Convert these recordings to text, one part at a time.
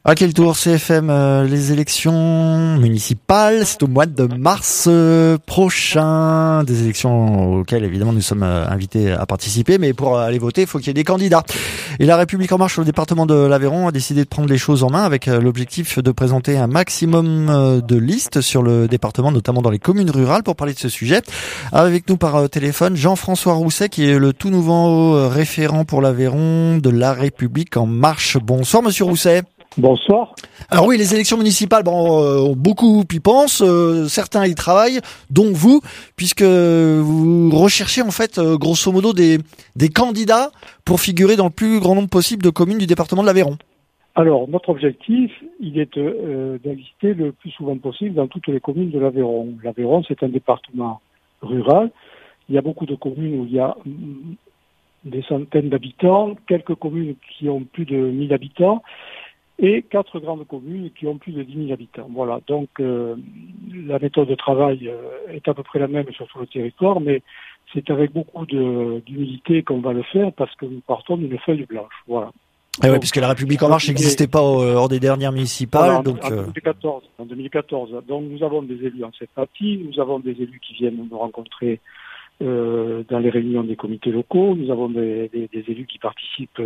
À quel tour CFM, les élections municipales, c'est au mois de mars prochain, des élections auxquelles évidemment nous sommes invités à participer, mais pour aller voter, il faut qu'il y ait des candidats. Et la République en marche sur le département de l'Aveyron a décidé de prendre les choses en main avec l'objectif de présenter un maximum de listes sur le département, notamment dans les communes rurales, pour parler de ce sujet. Avec nous par téléphone, Jean-François Rousset, qui est le tout nouveau référent pour l'Aveyron de la République en marche. Bonsoir Monsieur Rousset. Bonsoir. Alors oui, les élections municipales, beaucoup y pensent, certains y travaillent, dont vous, puisque vous recherchez en fait, grosso modo, des candidats pour figurer dans le plus grand nombre possible de communes du département de l'Aveyron. Alors, notre objectif, il est d'exister le plus souvent possible dans toutes les communes de l'Aveyron. L'Aveyron, c'est un département rural. Il y a beaucoup de communes où il y a des centaines d'habitants, quelques communes qui ont plus de 1000 habitants, et 4 grandes communes qui ont plus de 10 000 habitants. Voilà, donc la méthode de travail est à peu près la même sur tout le territoire, mais c'est avec beaucoup d'humilité qu'on va le faire parce que nous partons d'une feuille blanche. Voilà. Et oui, puisque la République en marche n'existait pas lors des dernières municipales. Voilà, en 2014. Donc nous avons des élus en cette partie, nous avons des élus qui viennent nous rencontrer dans les réunions des comités locaux, nous avons des élus qui participent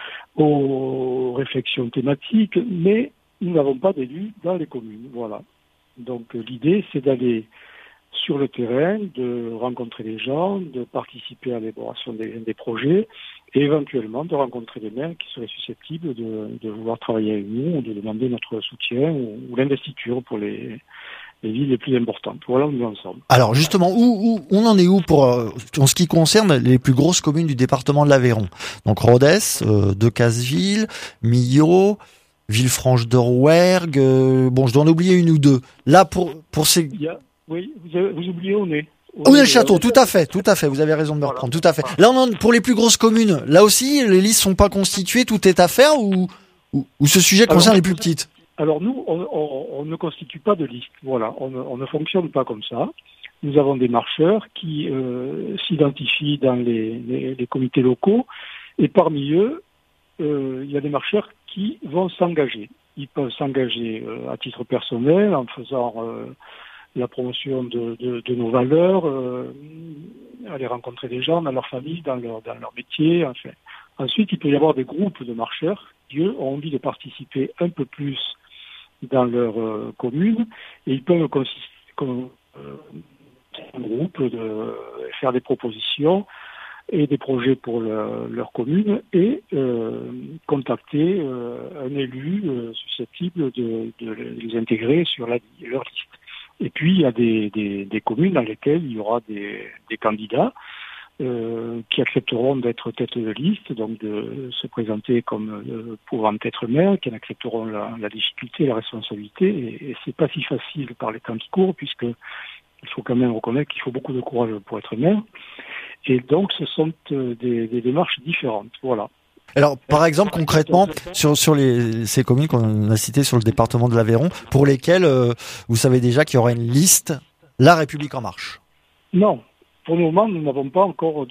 aux réflexions thématiques, mais nous n'avons pas d'élus dans les communes. Voilà. Donc l'idée, c'est d'aller sur le terrain, de rencontrer les gens, de participer à l'élaboration des projets et éventuellement de rencontrer des maires qui seraient susceptibles de vouloir travailler avec nous ou de demander notre soutien ou l'investiture pour les villes les plus importantes. Voilà, nous ensemble. Alors justement, où on en est où pour en ce qui concerne les plus grosses communes du département de l'Aveyron? Donc Rodez, Decazeville, Millau, Villefranche-de-Rouergue. Je dois en oublier une ou deux. Là pour ces. Oui, vous oubliez Aunay. Aunay-le-Château, tout à fait. Vous avez raison de me reprendre, tout à fait. Là, pour les plus grosses communes, là aussi, les listes sont pas constituées, tout est à faire ou ce sujet concerne les plus petites? Alors nous, on ne constitue pas de liste. Voilà, on ne fonctionne pas comme ça. Nous avons des marcheurs qui s'identifient dans les comités locaux et parmi eux, il y a des marcheurs qui vont s'engager. Ils peuvent s'engager à titre personnel en faisant la promotion de nos valeurs, aller rencontrer des gens dans leur famille, dans leur métier. Enfin. Ensuite, il peut y avoir des groupes de marcheurs qui, eux, ont envie de participer un peu plus dans leur commune et ils peuvent un groupe de faire des propositions et des projets pour leur commune et contacter un élu susceptible de les intégrer sur leur liste. Et puis, il y a des communes dans lesquelles il y aura des candidats qui accepteront d'être tête de liste, donc de se présenter comme pouvant être maire, qui en accepteront la difficulté, la responsabilité. Et c'est pas si facile par les temps qui courent, puisque il faut quand même reconnaître qu'il faut beaucoup de courage pour être maire. Et donc, ce sont des démarches différentes. Voilà. Alors, par exemple, concrètement, sur ces communes qu'on a citées sur le département de l'Aveyron, pour lesquelles vous savez déjà qu'il y aura une liste La République en marche? Non. Pour le moment, nous n'avons pas encore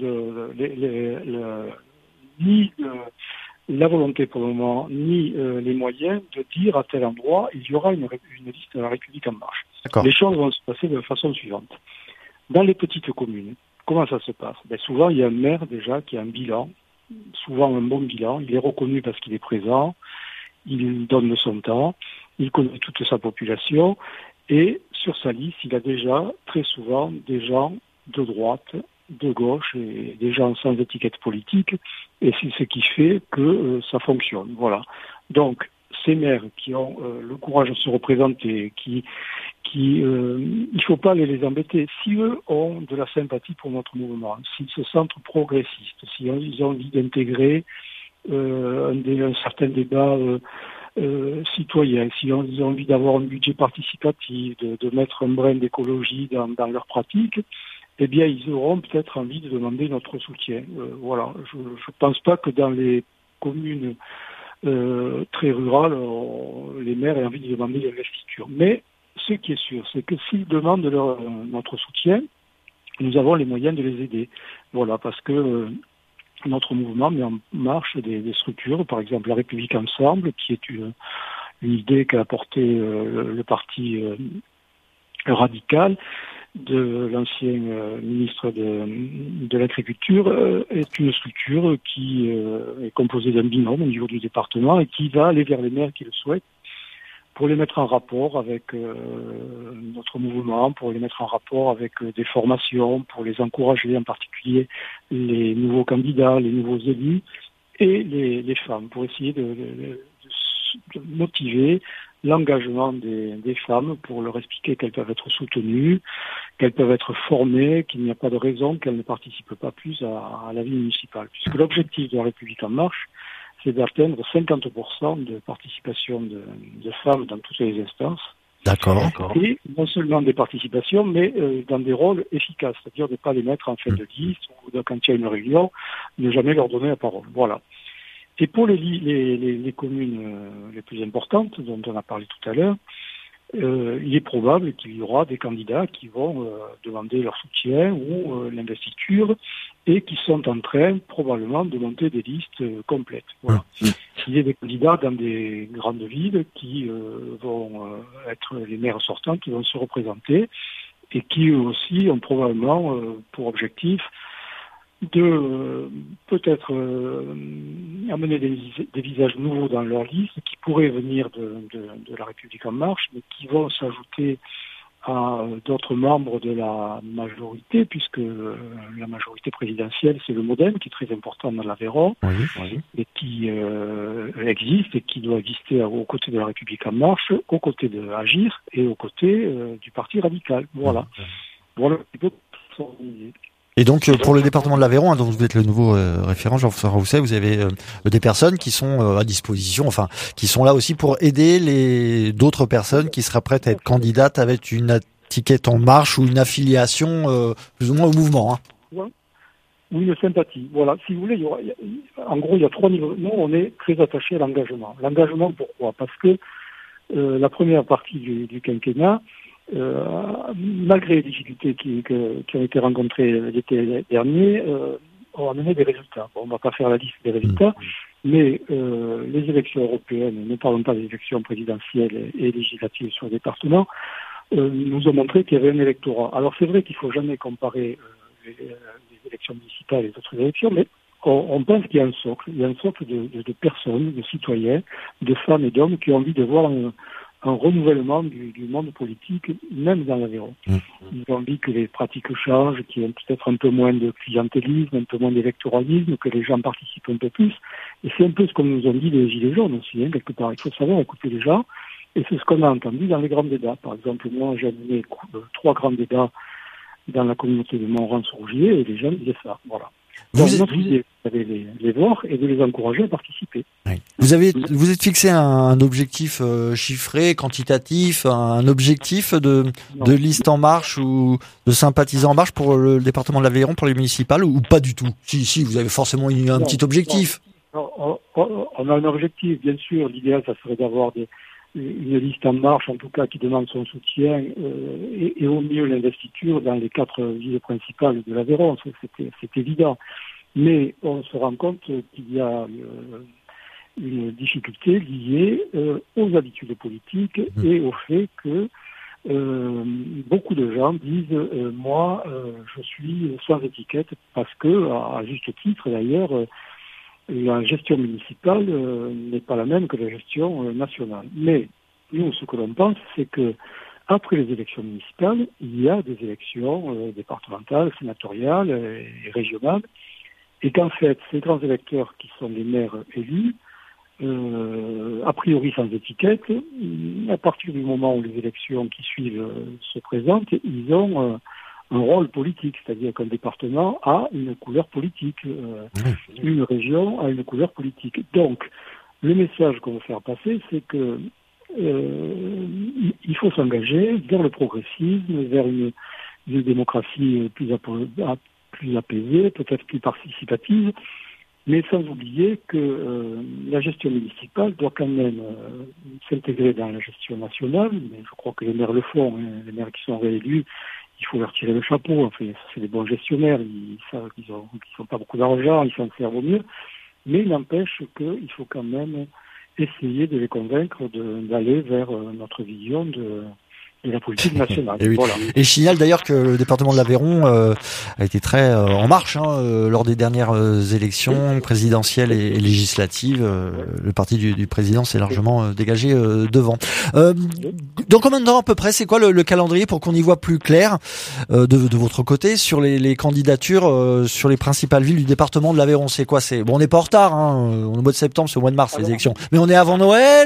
ni la volonté pour le moment, ni les moyens de dire à tel endroit il y aura une liste de la République en marche. D'accord. Les choses vont se passer de la façon suivante. Dans les petites communes, comment ça se passe? Souvent, il y a un maire déjà qui a un bilan, souvent un bon bilan. Il est reconnu parce qu'il est présent, il donne de son temps, il connaît toute sa population et sur sa liste, il a déjà très souvent des gens de droite, de gauche et des gens sans étiquette politique et c'est ce qui fait que ça fonctionne. Voilà. Donc ces maires qui ont le courage de se représenter, il faut pas aller les embêter. Si eux ont de la sympathie pour notre mouvement, s'ils se sentent progressistes, s'ils ont envie d'intégrer un certain débat citoyen, s'ils ont envie d'avoir un budget participatif, de mettre un brin d'écologie dans leur pratique, eh bien, ils auront peut-être envie de demander notre soutien. Voilà. Je ne pense pas que dans les communes très rurales, les maires aient envie de demander l'investiture. Mais ce qui est sûr, c'est que s'ils demandent notre soutien, nous avons les moyens de les aider. Voilà, parce que notre mouvement met en marche des structures, par exemple la République Ensemble, qui est une idée qu'a apportée le parti radical de l'ancien ministre de l'Agriculture, est une structure qui est composée d'un binôme au niveau du département et qui va aller vers les maires qui le souhaitent pour les mettre en rapport avec notre mouvement, pour les mettre en rapport avec des formations, pour les encourager, en particulier les nouveaux candidats, les nouveaux élus et les femmes, pour essayer de motiver l'engagement des femmes, pour leur expliquer qu'elles peuvent être soutenues, qu'elles peuvent être formées, qu'il n'y a pas de raison qu'elles ne participent pas plus à la vie municipale. Puisque l'objectif de la République en marche, c'est d'atteindre 50% de participation de femmes dans toutes les instances. D'accord. Et non seulement des participations, mais dans des rôles efficaces, c'est-à-dire de ne pas les mettre en fin de liste ou quand il y a une réunion, ne jamais leur donner la parole. Voilà. Et pour les communes les plus importantes, dont on a parlé tout à l'heure, il est probable qu'il y aura des candidats qui vont demander leur soutien ou l'investiture et qui sont en train probablement de monter des listes complètes. Voilà. Il y a des candidats dans des grandes villes qui vont être les maires sortants, qui vont se représenter et qui eux aussi ont probablement pour objectif de peut-être amener des visages nouveaux dans leur liste qui pourraient venir de la République en marche, mais qui vont s'ajouter à d'autres membres de la majorité, puisque la majorité présidentielle, c'est le MoDem, qui est très important dans l'Aveyron, et qui existe et qui doit exister aux côtés de la République en marche, aux côtés de Agir et aux côtés du Parti radical. Voilà. Voilà un petit peu son idée. Et donc pour le département de l'Aveyron, dont vous êtes le nouveau référent, Jean-François Rousset, vous avez des personnes qui sont à disposition, enfin qui sont là aussi pour aider d'autres personnes qui seraient prêtes à être candidates avec une étiquette en marche ou une affiliation plus ou moins au mouvement. Ou une sympathie. Voilà. Si vous voulez, en gros, il y a 3 niveaux. Nous, on est très attachés à l'engagement. L'engagement, pourquoi ? Parce que la première partie du quinquennat, malgré les difficultés qui ont été rencontrées l'été dernier, ont amené des résultats. Bon, on ne va pas faire la liste des résultats, mais les élections européennes, ne parlons pas des élections présidentielles et législatives sur le département, nous ont montré qu'il y avait un électorat. Alors c'est vrai qu'il ne faut jamais comparer les élections municipales et les autres élections, mais on pense qu'il y a un socle. Il y a un socle de personnes, de citoyens, de femmes et d'hommes qui ont envie de voir un renouvellement du monde politique, même dans l'Aveyron. Ils ont envie que les pratiques changent, qu'il y ait peut-être un peu moins de clientélisme, un peu moins d'électoralisme, que les gens participent un peu plus. Et c'est un peu ce qu'on nous ont dit les Gilets jaunes aussi, quelque part. Il faut savoir écouter les gens. Et c'est ce qu'on a entendu dans les grands débats. Par exemple, moi, j'ai animé 3 grands débats dans la communauté de Montran-sur-Rougier et les gens disaient ça. Voilà. Donc, notre idée, c'est de les voir et de les encourager à participer. Oui. Vous êtes fixé un objectif chiffré, quantitatif, un objectif de liste en marche ou de sympathisants en marche pour le département de l'Aveyron, pour les municipales, ou pas du tout? Si, vous avez forcément un petit objectif. Non, on a un objectif, bien sûr. L'idéal, ça serait d'avoir une liste en marche, en tout cas, qui demande son soutien et au mieux l'investiture dans les 4 villes principales de l'Aveyron. C'est évident. Mais on se rend compte qu'il y a une difficulté liée aux habitudes politiques et au fait que beaucoup de gens disent moi, je suis sans étiquette parce que, à juste titre d'ailleurs, la gestion municipale n'est pas la même que la gestion nationale. Mais nous, ce que l'on pense, c'est que après les élections municipales, il y a des élections départementales, sénatoriales et régionales, et qu'en fait, ces grands électeurs qui sont les maires élus, a priori sans étiquette, à partir du moment où les élections qui suivent se présentent, ils ont un rôle politique, c'est-à-dire qu'un département a une couleur politique, une région a une couleur politique. Donc, le message qu'on veut faire passer, c'est que il faut s'engager vers le progressisme, vers une démocratie plus apaisée, peut-être plus participative, mais sans oublier que la gestion municipale doit quand même s'intégrer dans la gestion nationale, mais je crois que les maires le font, les maires qui sont réélus, il faut leur tirer le chapeau, enfin, c'est des bons gestionnaires, ils n'ont pas beaucoup d'argent, ils s'en servent au mieux, mais il n'empêche qu'il faut quand même essayer de les convaincre d'aller vers notre vision de la politique nationale. Et, oui. Voilà. Et je signale d'ailleurs que le département de l'Aveyron a été très en marche lors des dernières élections présidentielles et législatives. Le parti du président s'est largement dégagé devant. Dans combien de temps à peu près, c'est quoi le calendrier pour qu'on y voit plus clair de votre côté sur les candidatures sur les principales villes du département de l'Aveyron? C'est quoi? On n'est pas en retard, on est au mois de septembre, c'est au mois de mars les élections, mais on est avant Noël.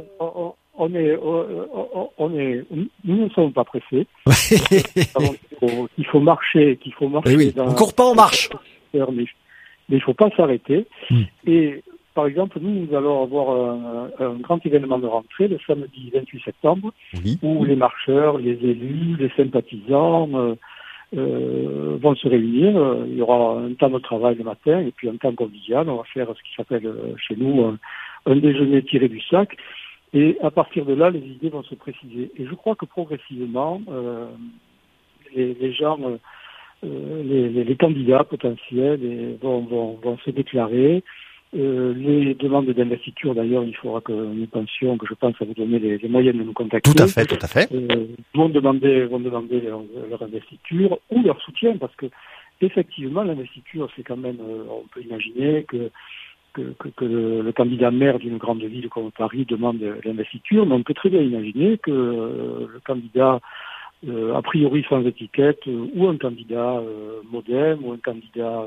Nous ne sommes pas pressés. Il faut marcher. Oui, on court pas en marche. Mais il faut pas s'arrêter. Et par exemple, nous allons avoir un grand événement de rentrée le samedi 28 septembre, où les marcheurs, les élus, les sympathisants vont se réunir. Il y aura un temps de travail le matin et puis un temps convivial. On va faire ce qui s'appelle chez nous un déjeuner tiré du sac. Et à partir de là, les idées vont se préciser. Et je crois que progressivement, les gens, les candidats potentiels vont se déclarer. Les demandes d'investiture, d'ailleurs, il faudra que nous pensions, que je pense à vous donner les moyens de nous contacter. Tout à fait. Vont demander leur investiture ou leur soutien, parce que effectivement, l'investiture, c'est quand même, on peut imaginer que le candidat maire d'une grande ville comme Paris demande l'investiture, mais on peut très bien imaginer que le candidat a priori sans étiquette ou un candidat modem ou un candidat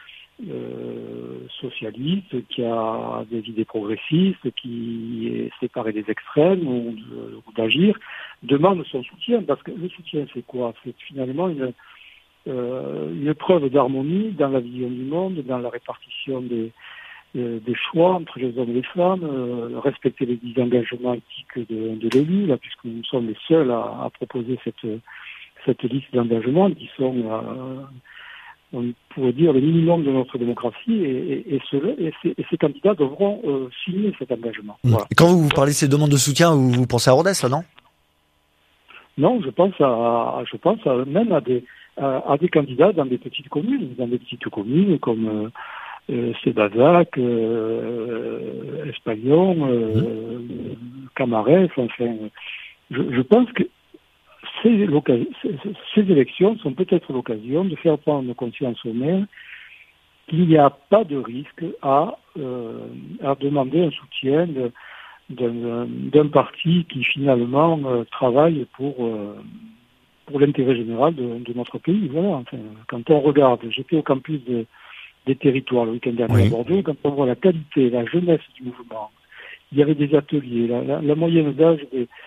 socialiste qui a des idées progressistes, qui est séparé des extrêmes ou d'agir, demande son soutien, parce que le soutien c'est quoi? C'est finalement une preuve d'harmonie dans la vision du monde, dans la répartition des choix entre les hommes et les femmes, respecter les engagements éthiques de l'élu, là, puisque nous sommes les seuls à proposer cette liste d'engagements qui sont, on pourrait dire, le minimum de notre démocratie, et ces candidats devront signer cet engagement. Voilà. Et quand vous parlez de ces demandes de soutien, vous pensez à Rodez, là, non? Non, je pense même à des candidats dans des petites communes comme Sébazac, Espalion, Camaret, enfin, je pense que ces élections sont peut-être l'occasion de faire prendre conscience aux maires qu'il n'y a pas de risque à demander un soutien d'un parti qui finalement travaille pour l'intérêt général de notre pays. Voilà. Enfin, quand on regarde, j'étais au campus des territoires le week-end dernier à Bordeaux, quand on voit la qualité, la jeunesse du mouvement, il y avait des ateliers, la moyenne d'âge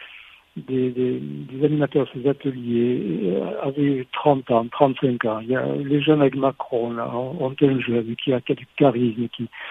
des animateurs de ces ateliers avait 30 ans, 35 ans. Il y a les jeunes avec Macron, là, ont un jeune qui a du charisme.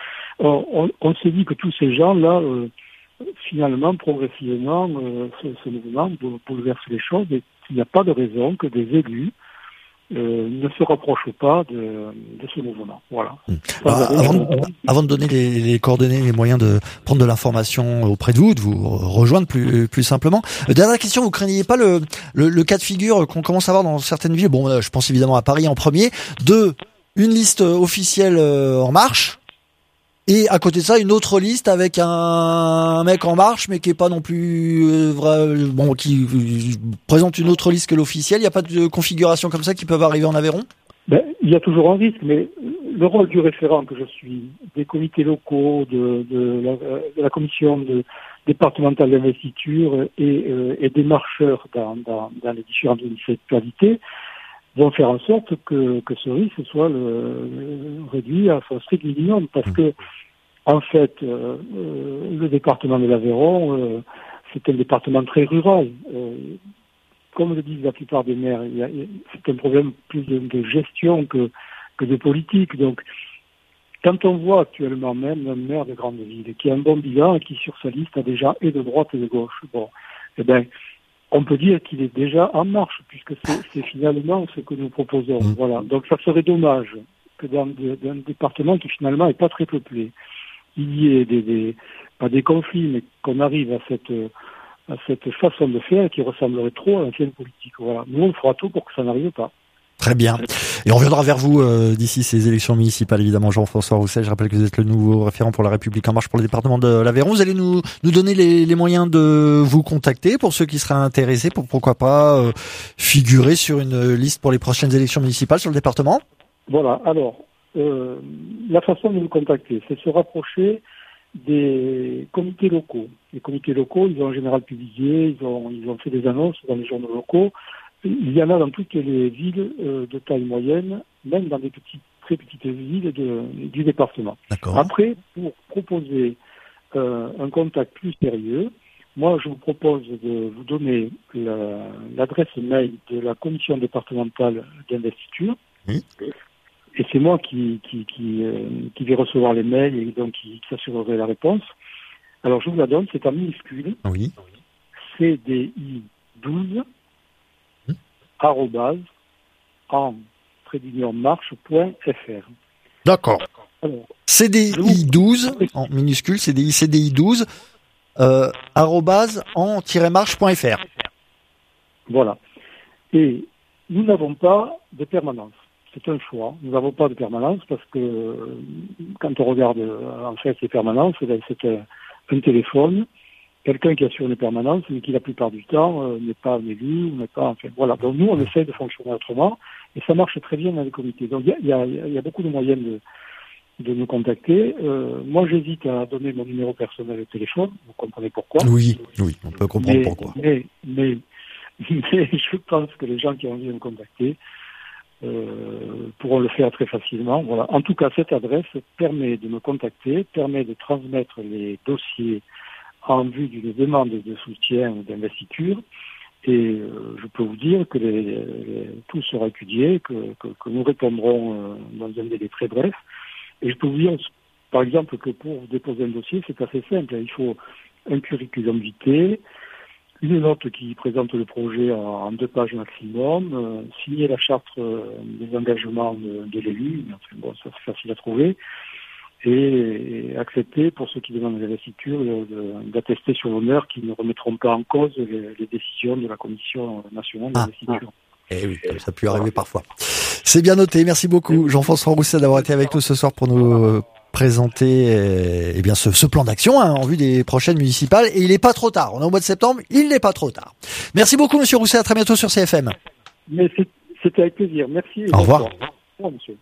On s'est dit que tous ces gens-là, finalement, progressivement, ce mouvement bouleverse les choses, et il n'y a pas de raison que des élus ne se rapproche pas de ce mouvement. Voilà. Avant de donner les coordonnées, les moyens de prendre de l'information auprès de vous rejoindre plus simplement. Dernière question, vous craignez pas le cas de figure qu'on commence à voir dans certaines villes? Bon, je pense évidemment à Paris en premier. Une liste officielle en marche. Et à côté de ça, une autre liste avec un mec en marche, mais qui est pas non plus qui présente une autre liste que l'officielle. Il n'y a pas de configuration comme ça qui peuvent arriver en Aveyron? Il y a toujours un risque, mais le rôle du référent que je suis, des comités locaux, de la commission départementale d'investiture et des marcheurs dans les différentes municipalités, vont faire en sorte que ce risque soit réduit à son strict minimum, parce que en fait le département de l'Aveyron c'est un département très rural. Comme le disent la plupart des maires, c'est un problème plus de gestion que de politique. Donc quand on voit actuellement même un maire de grande ville qui a un bon bilan et qui sur sa liste a déjà et de droite et de gauche, on peut dire qu'il est déjà en marche, puisque c'est finalement ce que nous proposons. Voilà. Donc ça serait dommage que dans un département qui finalement n'est pas très peuplé, il y ait pas des conflits, mais qu'on arrive à cette façon de faire qui ressemblerait trop à l'ancienne politique. Voilà. Nous, on fera tout pour que ça n'arrive pas. Très bien. Et on reviendra vers vous d'ici ces élections municipales, évidemment. Jean-François Rousset, je rappelle que vous êtes le nouveau référent pour La République En Marche pour le département de l'Aveyron. Vous allez nous donner les moyens de vous contacter pour ceux qui seraient intéressés, pour pourquoi pas figurer sur une liste pour les prochaines élections municipales sur le département. Voilà, alors, la façon de nous contacter, c'est se rapprocher des comités locaux. Les comités locaux, ils ont en général publié, ils ont fait des annonces dans les journaux locaux. Il y en a dans toutes les villes de taille moyenne, même dans des très petites villes du département. D'accord. Après, pour proposer un contact plus sérieux, moi je vous propose de vous donner l'adresse mail de la commission départementale d'investiture. Oui. Et c'est moi qui vais recevoir les mails et donc qui s'assurerai la réponse. Alors je vous la donne, c'est en minuscule. Oui. CDI12 @en-marche.fr. D'accord. Alors, CDI 12 en minuscule, CDI 12 @en-marche.fr. Voilà. Et nous n'avons pas de permanence. C'est un choix. Nous n'avons pas de permanence parce que quand on regarde en fait les permanences, c'est un téléphone, quelqu'un qui assure une permanence, mais qui la plupart du temps n'est pas un élu, n'est pas enfin voilà. Donc nous on essaie de fonctionner autrement et ça marche très bien dans les comités. Donc il y a beaucoup de moyens de nous contacter. Moi j'hésite à donner mon numéro personnel de téléphone, vous comprenez pourquoi. Oui, on peut comprendre pourquoi. Mais je pense que les gens qui ont envie de me contacter pourront le faire très facilement. Voilà. En tout cas, cette adresse permet de me contacter, permet de transmettre les dossiers en vue d'une demande de soutien ou d'investiture. Et je peux vous dire que tout sera étudié, que nous répondrons dans un délai très bref. Et je peux vous dire, par exemple, que pour déposer un dossier, c'est assez simple. Il faut un curriculum vitae, une note qui présente le projet en 2 pages maximum, signer la charte des engagements de l'élu, enfin, bon, ça c'est facile à trouver, et accepter pour ceux qui demandent l'investiture d'attester sur l'honneur qu'ils ne remettront pas en cause les décisions de la Commission nationale d'investiture. Eh oui, comme ça a pu arriver parfois. C'est bien noté, merci beaucoup Jean-François Rousset d'avoir été avec nous ce soir pour nous présenter bien ce plan d'action en vue des prochaines municipales. Et il n'est pas trop tard, on est au mois de septembre, il n'est pas trop tard. Merci beaucoup Monsieur Rousset, à très bientôt sur CFM. Mais c'était avec plaisir, merci. Au revoir. Au revoir monsieur.